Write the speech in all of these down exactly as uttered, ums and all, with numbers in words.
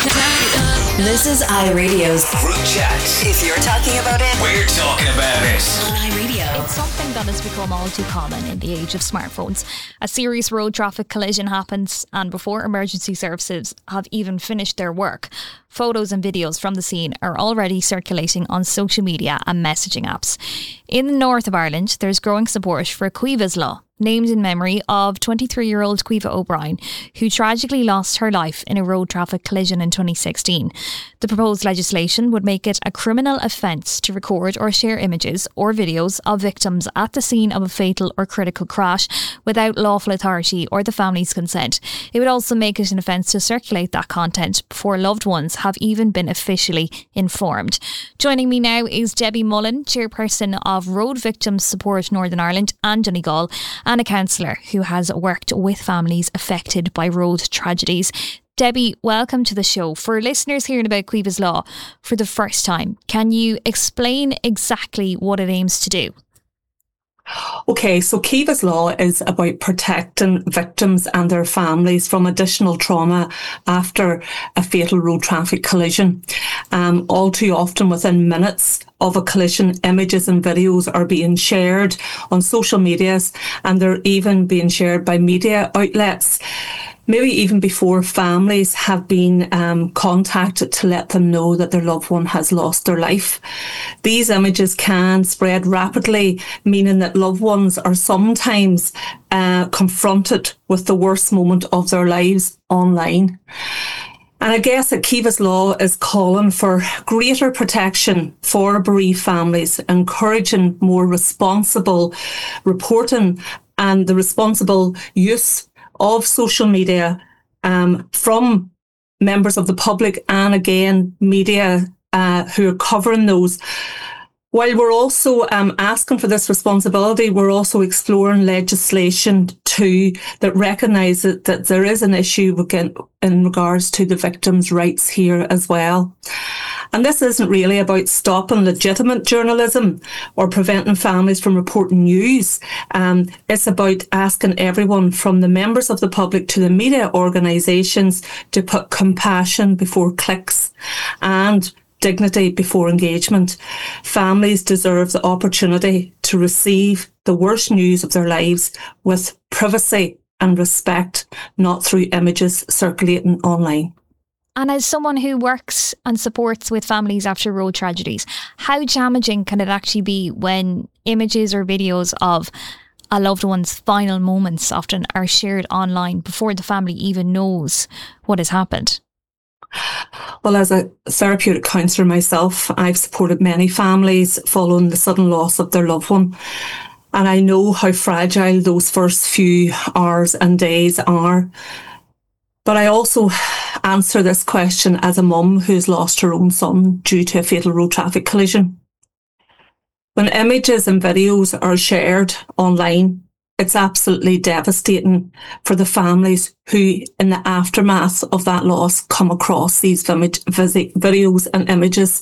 This is iRadio's Group Chat. If you're talking about it, We're talking about it. on iRadio. It's something that has become all too common in the age of smartphones. A serious road traffic collision happens, and before emergency services have even finished their work, photos and videos from the scene are already circulating on social media and messaging apps. In the north of Ireland, there's growing support for Caoimh's Law, named in memory of twenty-three-year-old Caoimhe O'Brien, who tragically lost her life in a road traffic collision in twenty sixteen. The proposed legislation would make it a criminal offence to record or share images or videos of victims at the scene of a fatal or critical crash without lawful authority or the family's consent. It would also make it an offence to circulate that content before loved ones have even been officially informed. Joining me now is Debbie Mullen, chairperson of Road Victims Support Northern Ireland and Donegal, and a counsellor who has worked with families affected by road tragedies. Debbie, welcome to the show. For listeners hearing about Caoimh's Law for the first time, can you explain exactly what it aims to do? Okay, so Caoimh's Law is about protecting victims and their families from additional trauma after a fatal road traffic collision. Um, all too often, within minutes of a collision, images and videos are being shared on social medias, and they're even being shared by media outlets, maybe even before families have been um, contacted to let them know that their loved one has lost their life. These images can spread rapidly, meaning that loved ones are sometimes uh, confronted with the worst moment of their lives online. And I guess that Caoimh's Law is calling for greater protection for bereaved families, encouraging more responsible reporting and the responsible use of social media um, from members of the public and, again, media uh, who are covering those. While we're also um, asking for this responsibility, we're also exploring legislation too that recognises that there is an issue again in regards to the victims' rights here as well. And this isn't really about stopping legitimate journalism or preventing families from reporting news. Um, it's about asking everyone from the members of the public to the media organisations to put compassion before clicks and dignity before engagement. Families deserve the opportunity to receive the worst news of their lives with privacy and respect, not through images circulating online. And as someone who works and supports with families after road tragedies, how damaging can it actually be when images or videos of a loved one's final moments often are shared online before the family even knows what has happened? Well, as a therapeutic counsellor myself, I've supported many families following the sudden loss of their loved one. And I know how fragile those first few hours and days are. But I also answer this question as a mum who's lost her own son due to a fatal road traffic collision. When images and videos are shared online, it's absolutely devastating for the families who, in the aftermath of that loss, come across these image, videos and images.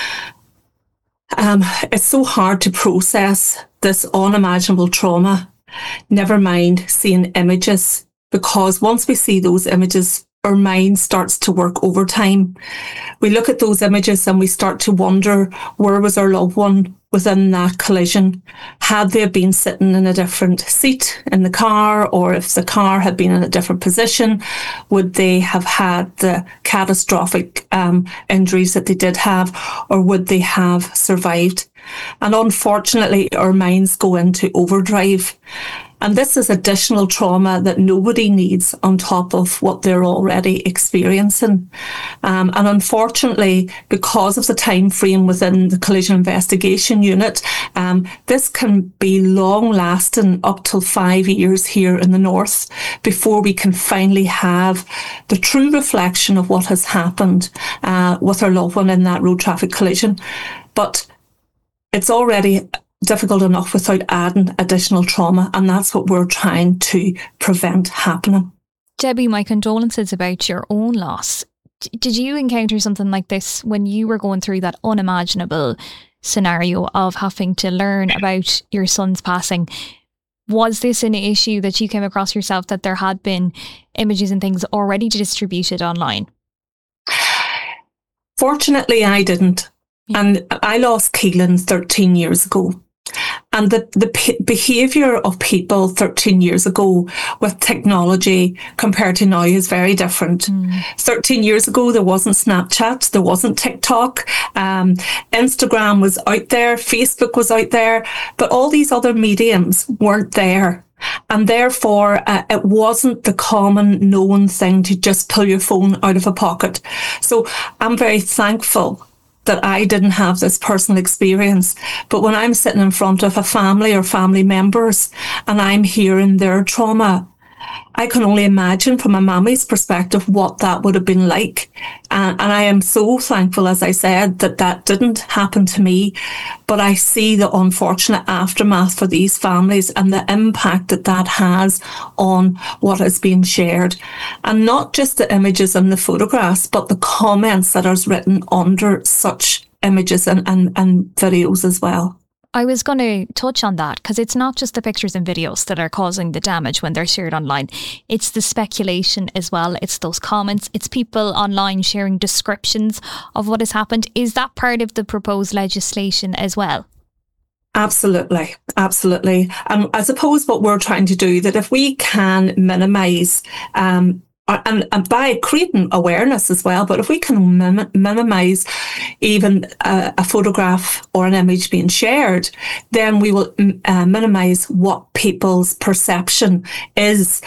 Um, it's so hard to process this unimaginable trauma, never mind seeing images, because once we see those images, our mind starts to work overtime. We look at those images and we start to wonder, where was our loved one within that collision? Had they been sitting in a different seat in the car, or if the car had been in a different position, would they have had the catastrophic um, injuries that they did have, or would they have survived? And unfortunately, our minds go into overdrive. And this is additional trauma that nobody needs on top of what they're already experiencing. Um, and unfortunately, because of the time frame within the collision investigation unit, um, this can be long lasting, up till five years here in the north, before we can finally have the true reflection of what has happened uh, with our loved one in that road traffic collision. But it's already difficult enough without adding additional trauma, and that's what we're trying to prevent happening. Debbie, my condolences about your own loss. D- did you encounter something like this when you were going through that unimaginable scenario of having to learn about your son's passing? Was this an issue that you came across yourself, that there had been images and things already distributed online? Fortunately, I didn't. Yeah. And I lost Keelan thirteen years ago. And the, the p- behaviour of people thirteen years ago with technology compared to now is very different. Mm. thirteen years ago, there wasn't Snapchat, there wasn't TikTok, um, Instagram was out there, Facebook was out there, but all these other mediums weren't there. And therefore, uh, it wasn't the common known thing to just pull your phone out of a pocket. So I'm very thankful that I didn't have this personal experience. But when I'm sitting in front of a family or family members and I'm hearing their trauma, I can only imagine from a mummy's perspective what that would have been like. And, and I am so thankful, as I said, that that didn't happen to me. But I see the unfortunate aftermath for these families and the impact that that has on what is being shared. And not just the images and the photographs, but the comments that are written under such images and, and, and videos as well. I was going to touch on that because it's not just the pictures and videos that are causing the damage when they're shared online. It's the speculation as well. It's those comments. It's people online sharing descriptions of what has happened. Is that part of the proposed legislation as well? Absolutely, absolutely. And I suppose what we're trying to do, that if we can minimise um, And, and by creating awareness as well, but if we can mim- minimise even a, a photograph or an image being shared, then we will uh, minimise what people's perception is.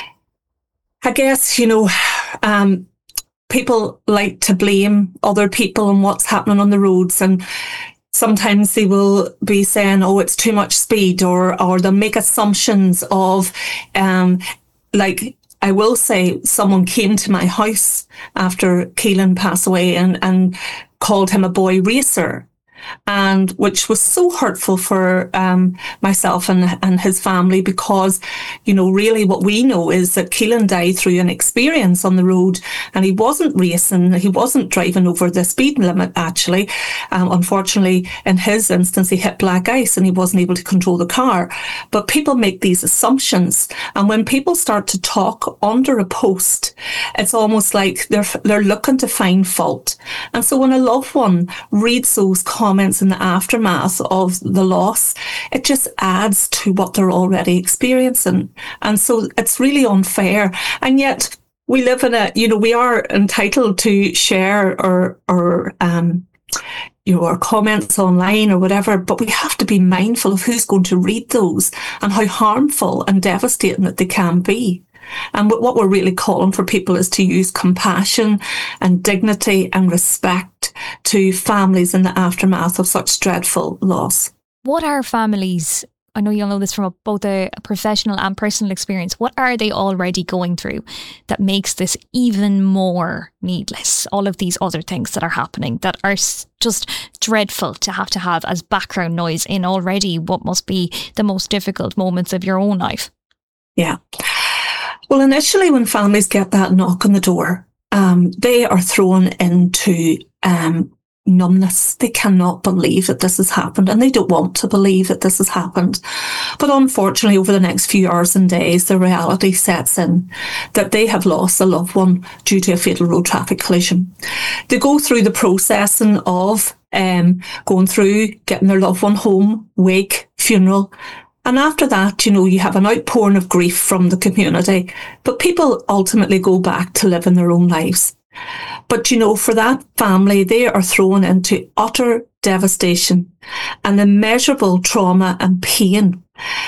I guess, you know, um, people like to blame other people and what's happening on the roads, and sometimes they will be saying, oh, it's too much speed, or, or they'll make assumptions of, um, like, I will say someone came to my house after Keelan passed away and, and called him a boy racer, and which was so hurtful for um, myself and, and his family, because, you know, really what we know is that Keelan died through an experience on the road, and he wasn't racing, he wasn't driving over the speed limit actually. Um, unfortunately, in his instance, he hit black ice and he wasn't able to control the car. But people make these assumptions, and when people start to talk under a post, it's almost like they're they're looking to find fault. And so when a loved one reads those comments in the aftermath of the loss, it just adds to what they're already experiencing. And so it's really unfair. And yet we live in a, you know, we are entitled to share or, or, um, you know, our comments online or whatever, but we have to be mindful of who's going to read those and how harmful and devastating that they can be. And what we're really calling for people is to use compassion and dignity and respect to families in the aftermath of such dreadful loss. What are families, I know you'll know this from a, both a, a professional and personal experience, what are they already going through that makes this even more needless? All of these other things that are happening that are just dreadful to have to have as background noise in already what must be the most difficult moments of your own life. Yeah. Well, initially, when families get that knock on the door, um, they are thrown into um, numbness. They cannot believe that this has happened, and they don't want to believe that this has happened. But unfortunately, over the next few hours and days, the reality sets in that they have lost a loved one due to a fatal road traffic collision. They go through the processing of um, going through getting their loved one home, wake, funeral. And after that, you know, you have an outpouring of grief from the community, but people ultimately go back to living their own lives. But, you know, for that family, they are thrown into utter devastation and immeasurable trauma and pain.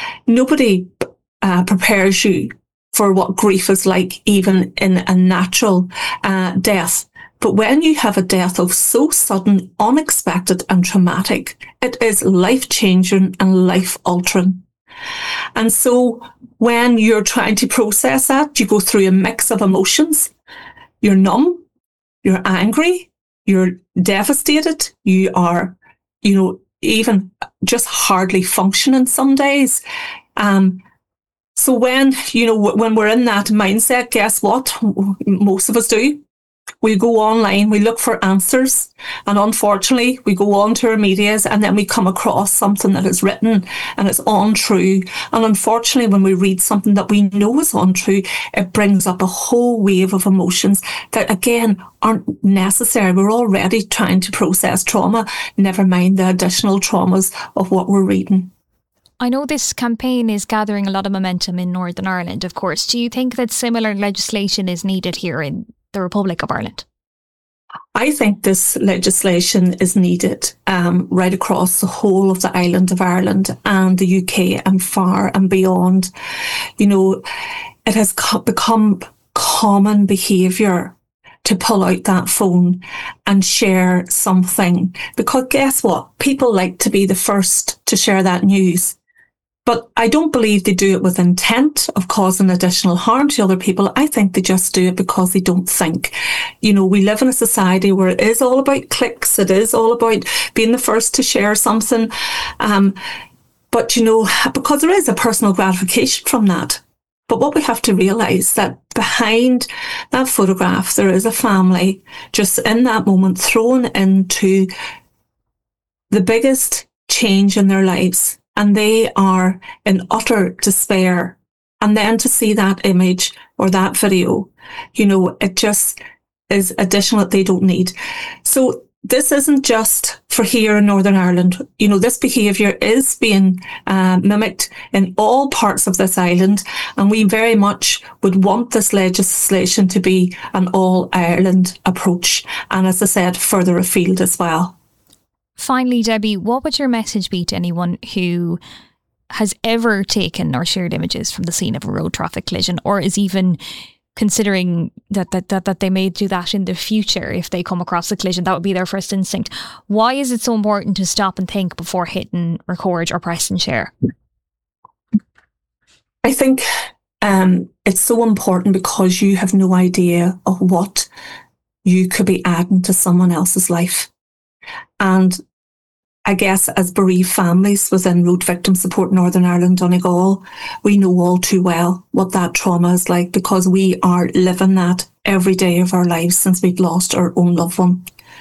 Nobody uh, prepares you for what grief is like, even in a natural uh, death. But when you have a death of so sudden, unexpected and traumatic, it is life-changing and life-altering. And so when you're trying to process that, you go through a mix of emotions. You're numb, you're angry, you're devastated, you are, you know, even just hardly functioning some days. Um, so when, you know, when we're in that mindset, guess what? Most of us do. we go online, we look for answers, and unfortunately we go on to our medias and then we come across something that is written and it's untrue. And unfortunately, when we read something that we know is untrue, it brings up a whole wave of emotions that, again, aren't necessary. We're already trying to process trauma, never mind the additional traumas of what we're reading. I know this campaign is gathering a lot of momentum in Northern Ireland, of course. Do you think that similar legislation is needed here in the Republic of Ireland? I think this legislation is needed um, right across the whole of the island of Ireland and the U K and far and beyond. You know, it has co- become common behaviour to pull out that phone and share something. Because guess what? People like to be the first to share that news. But I don't believe they do it with intent of causing additional harm to other people. I think they just do it because they don't think. You know, we live in a society where it is all about clicks. It is all about being the first to share something. Um, but, you know, because there is a personal gratification from that. But what we have to realise that behind that photograph, there is a family just in that moment thrown into the biggest change in their lives. And they are in utter despair. And then to see that image or that video, you know, it just is additional that they don't need. So this isn't just for here in Northern Ireland. You know, this behaviour is being uh, mimicked in all parts of this island. And we very much would want this legislation to be an all-Ireland approach. And as I said, further afield as well. Finally, Debbie, what would your message be to anyone who has ever taken or shared images from the scene of a road traffic collision, or is even considering that, that, that, that they may do that in the future if they come across a collision? That would be their first instinct. Why is it so important to stop and think before hitting record or press and share? I think um, it's so important because you have no idea of what you could be adding to someone else's life. And I guess as bereaved families within Road Victim Support Northern Ireland, Donegal, we know all too well what that trauma is like because we are living that every day of our lives since we've lost our own loved one.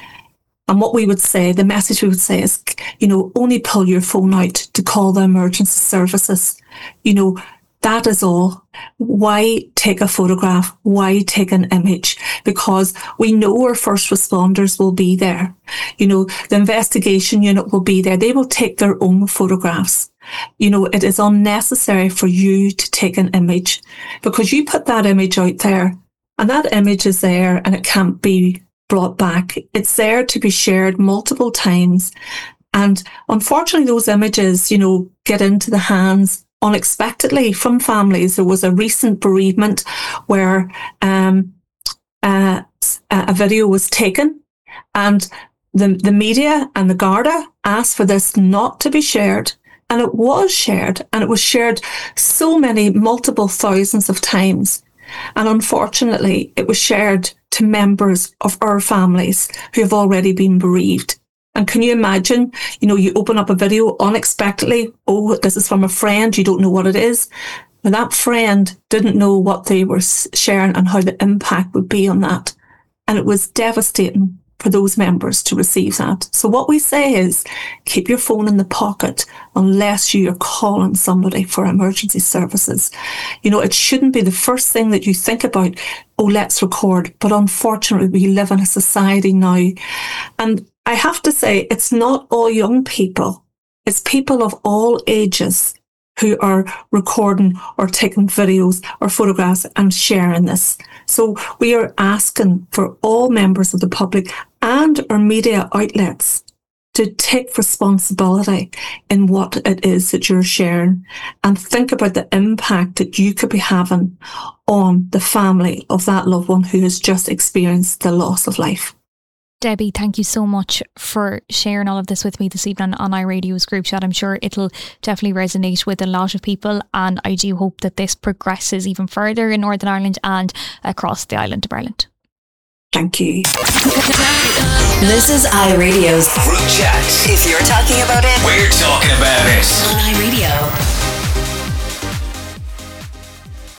And what we would say, the message we would say is, you know, only pull your phone out to call the emergency services. You know, that is all. Why take a photograph? Why take an image? Because we know our first responders will be there. You know, the investigation unit will be there. They will take their own photographs. You know, it is unnecessary for you to take an image because you put that image out there and that image is there and it can't be brought back. It's there to be shared multiple times. And unfortunately, those images, you know, get into the hands unexpectedly from families. There was a recent bereavement where um, uh, a video was taken and the, the media and the Garda asked for this not to be shared. And it was shared, and it was shared so many, multiple thousands of times. And unfortunately, it was shared to members of our families who have already been bereaved. And can you imagine, you know, you open up a video unexpectedly, oh, this is from a friend, you don't know what it is. And that friend didn't know what they were sharing and how the impact would be on that. And it was devastating for those members to receive that. So what we say is keep your phone in the pocket unless you are calling somebody for emergency services. You know, it shouldn't be the first thing that you think about, oh, let's record. But unfortunately, we live in a society now. And I have to say, it's not all young people. It's people of all ages who are recording or taking videos or photographs and sharing this. So we are asking for all members of the public and our media outlets to take responsibility in what it is that you're sharing and think about the impact that you could be having on the family of that loved one who has just experienced the loss of life. Debbie, thank you so much for sharing all of this with me this evening on iRadio's group chat. I'm sure it'll definitely resonate with a lot of people, and I do hope that this progresses even further in Northern Ireland and across the island of Ireland. Thank you. This is iRadio's Group Chat. If you're talking about it, We're talking about it. on iRadio.